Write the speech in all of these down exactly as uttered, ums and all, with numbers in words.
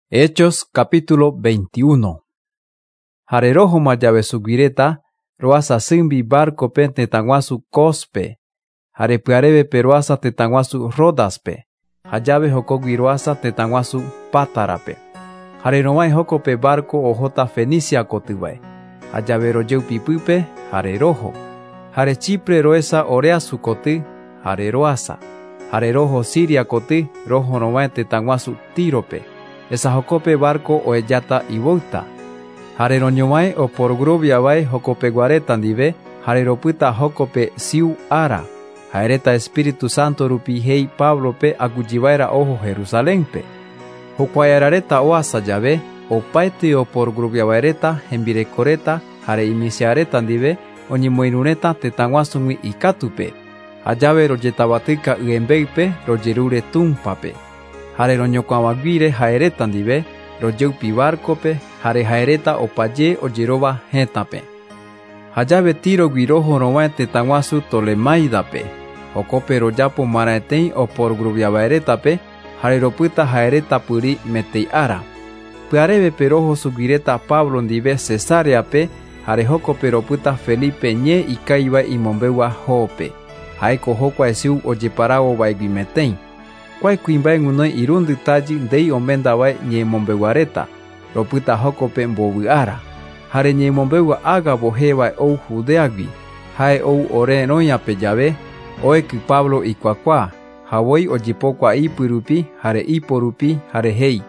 Hechos capítulo veintiuno. Hare roho mayave sugireta, roasa simbi barco pe tetanguasu cospe. Hare piareve peruasa tetanguasu rodaspe. Hayave hokogui roasa tetanguasu patarape. Hare romai hokope barco ojota Fenicia kotiwae. Hayave rojeu pipupe, hare roho. Hare Chipre roesa orea su koti, hare roasa. Hare roho Siria koti, roho romai tetanguasu tirope. Esa hokope barco o ellata y volta. Hare roñomai o por grubiabai hokope guaretan dive, hare roputa hokope siu ara. Haereta Espíritu Santo rupi hei Pablo pe agujivaira ojo Jerusalén pe. Hokuayarareta oasa llave, o paite o por grubiabaireta, envirecoreta, hare iniciaretan dive, oñimoinuneta tetanguasumi ikatupe. Allave rojetabatika uembeipe, rojerure tumpape. Hare roñokuamaguire haeretan dive, rojeupi barcope, hare haereta opaye o jeroba hetape. Hayave tiro guirojo romae tetanguasu tolemaidape. Okope royapo maraetei o por grubiabaeretape, hare roputa haereta puri metei ara. Piareve perojo sugireta Pablo dive Cesareape, hare hokope roputa Felipe ñe ikaiba y mombewa hope. Haeko hokwa esiu ojeparao baiguimetei. Kwai kuimbai ngunoi irundi taji dei omendawai nye mombewareta, roputa hokope mbovuara. Hare nye mombewa aga bohewa ou judeagui, hae ou ore noia peyave, oeki Pablo ikuakua, hawoi ojipokwa ipurupi, hare iporupi, hare hei.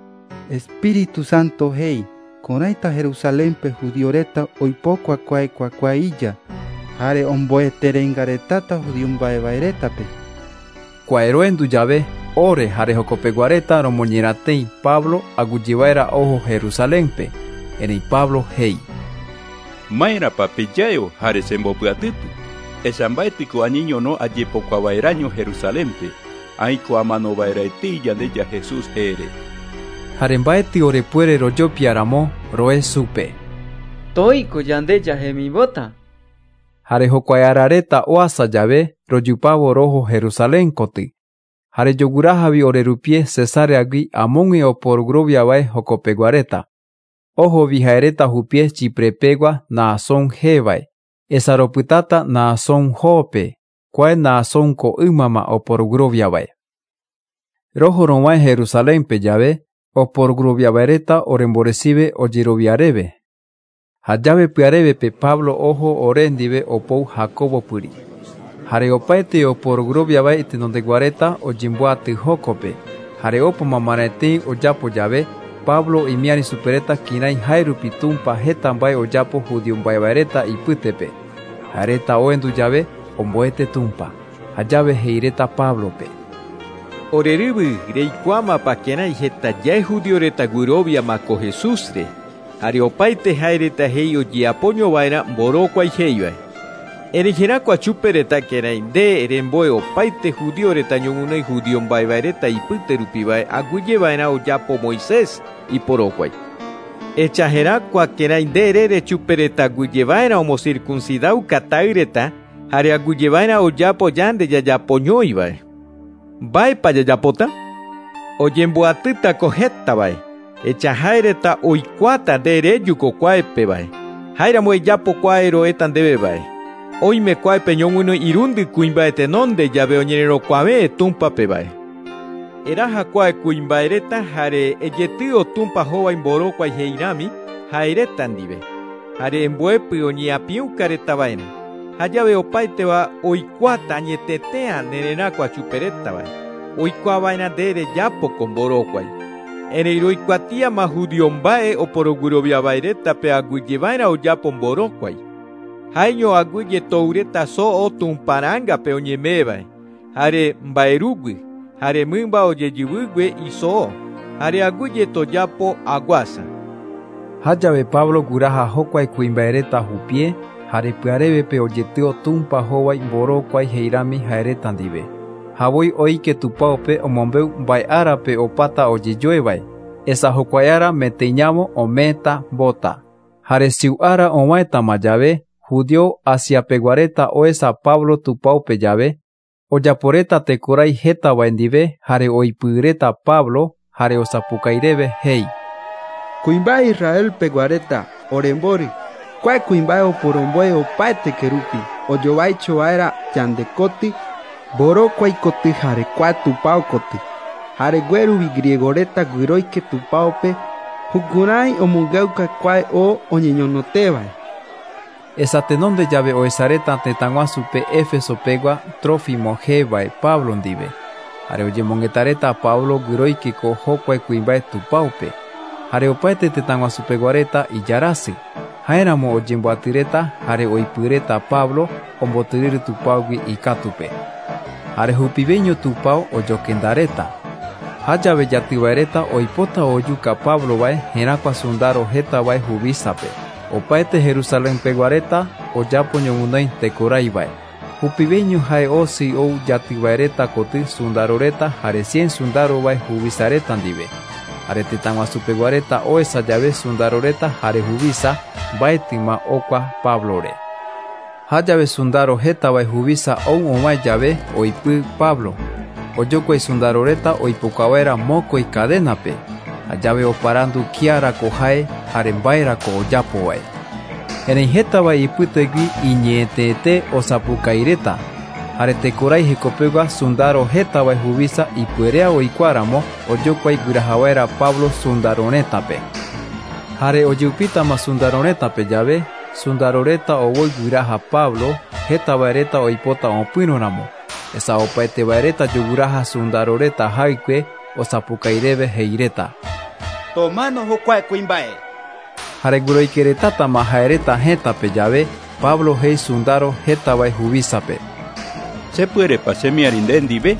Espíritu Santo hei, konaita Jerusalén pe judioreta oipokwa kwai kwakwaiya, hare omboeterengaretata judiumbaevaereta pe. Cuaeroendu llave, ore hare hokope guareta romoñeratei Pablo agujivaira ojo Jerusalén pe, enei Pablo hei. Maera papeyayo hare sembopyatitu, esambaetico añiño no ayepocuavaeraño Jerusalén pe, aiko amanovaeraiti yandeya Jesús ere. Hare mbaeti ore puere royo piaramo, roe supe. Toiko yandeya hemibota. Hare hokuayarareta oasa llave, royupavo rojo Jerusalén koti. Hare yogurajavi orerupie Cesareagui amongui o por groviavae hokopeguareta. Ojo vijaereta jupie chiprepegua naasón jevae. Esaroputata naasón jope. Quae naasón ko imama o por groviavae. Rojo romae Jerusalén pe llave, o por groviavaereta oremboresive o jiroviareve. Hayave piareve pe Pablo ojo orendive o pou Jacobo puri. Hare opaete o por groviavae itinonde guareta o jimboate hokope. Hare opo mamarete o yapo llave, Pablo y miani supereta kinai hairupi tumpa hetambai o yapo judiumbaevareta y putepe. Hareta oendu llave, omboete tumpa. Hayave heireta Pablo pe. Oreribu reikuama pa kenai heta yai judioreta gurovia mako Jesusre. Hare opaite haireta hei o jiapoño vaera mborokwai heivae. Erejerakoa chupereta kerainde eremboe opaite judioreta ñongunoi judiombaevaereta ipyterupivae aguiyevaera ojapo Moisés iporokwai. Echajerakoa kerainde erere chupereta aguiyevaera omocircuncidau katayreta hare aguiyevaera ojapo yande jajapoñoivae. Mbaepa jajapota? Oyemboatýtako hétavae. Echajaereta oikuata nderejuko kuaepevae. Jairamo ejapo kuaeroeta ndevevae. Oime kuaepe ñoguinoi irundi kuimbaetenonde llave oñererokuave tumpapevae. Eraja kuae kuimbaereta jare ejetýo tumpa hovai mborokuai heirami haereta ndive. Jare emboepy oñeapiukaretavaera. Hajave opaiteva oikuata añetetea nererakua chuperetavae. Oikuavaera nderejapoko mborokuai. Erei roikuatia ma judiombae oporoguroviavaereta pe aguiyevaera ojapo mborokuai. Jaeño aguiye toureta so o tumparanga pe oñemevae. Hare mbaerugui, hare mymba oyejyvýgue iso, hare aguiye tojapo aguasa. Hayave Pablo guraja hokuai kuimbaereta jupie, hare pyareve pe ojetýo tumpa hovai mborokuai heirami haereta ndive. Havoi oike tupaope omombeu mba'e'árape opáta ojejoevae. Esa hokuaiára meteiñamo ometa bota. Hare siu'ára ovaetama llave, judio asiapeguareta oesa Pablo tupaope llave, ojaporeta tekorai hetavae ndive hare oipyreta Pablo, hare osapukaireve hei. Kuimba Israel peguareta, orembori, kua kuimba oporomboe opaete kerupi, ojovaicho vaera yandekoti, boro kuaikoti hare kua tupaokoti, hare gueruvi griegoreta guiroike tupaope, jukurai omungeuka kua o oñeñonotevae. Esatenonde llave oesareta tetanguasupe Éfeso pegua Trófimo jevae Pablo ndive. Hare oyemongetareta Pablo guiroike ko hokua kuimbae tupaupe. Hare opaete tetanguasupeguareta iyarasi. Jaeramo oyemboatyreta hare oipyreta Pablo ombotyryry tupaugui ikatupe. Hare jupiveño tupao ojokendareta. Hajave jatyvaereta oipota ojuka Pablo vae herakua sundaro heta vae huvisape. Opaete Jerusalén peguareta ojapo ñoguinoi tekorai vae. Jupiveño jae osi ou jatyvaereta koty sundaroreta hare cien sundaro vae huvisareta ndive. Hare tetanguasupeguareta oesa llave sundaroreta hare huvisa mbaetýma okua Pablore. Hajave sundaro heta vae huvisa ou ovae llave oipy Pablo. Ojokuai sundaroreta oipokava'erã mokõi cadenape. Ajave oparandu kiarako jae hare mba'érako ojapova'e. Erei hétavai ipytegui iñe'ẽteete osapukaireta. Hare tekorai hekopegua sundaro hétavai huvisa ipyrea oikuáramo ojokuai guirahava'erã Pablo sundaroretápe. Hare ojupítama sundaroretápe llave, sundaroreta ovoi guiraha Pablo hétavaireta oipota opyrõramo. Esa opaetevaireta joguraha sundaroreta haykue osapukaireve heireta. Tomano hokua kuimbae. Hare guiroikeretátama haereta hétape llave Pablo hei sundaro hétavae huvísape. Chepyrepa chemiarinde ndive.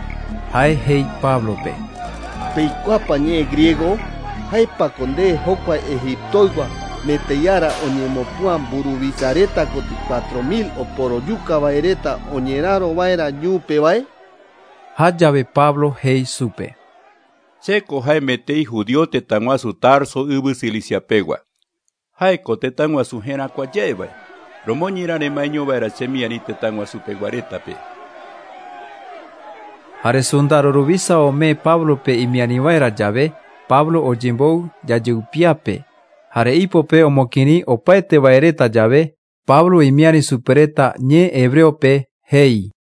Hae hei Pablope. Peikuapa ñe griego, haipa konde hokua egiptoigua meteiara oñemopua mburuvisareta koti cuatro mil oporojuka vaereta oñeraro vaera ñupe vae. Hajave Pablo hei supe. Cheko hae metei judío tetanguasu Tarso yvy Ciliciapegua. Haeko tetanguasu herakuaje vae. Romoñiraremaeño vaera chemiari tetanguasupeguarétape. Hare sundaro ruvisa ome Pablope imiarivaera llave Pablo ojembou jajy'ypiape. Hare ipope omokiri opaete vaereta llave Pablo imiari supereta ñe hebreope hei.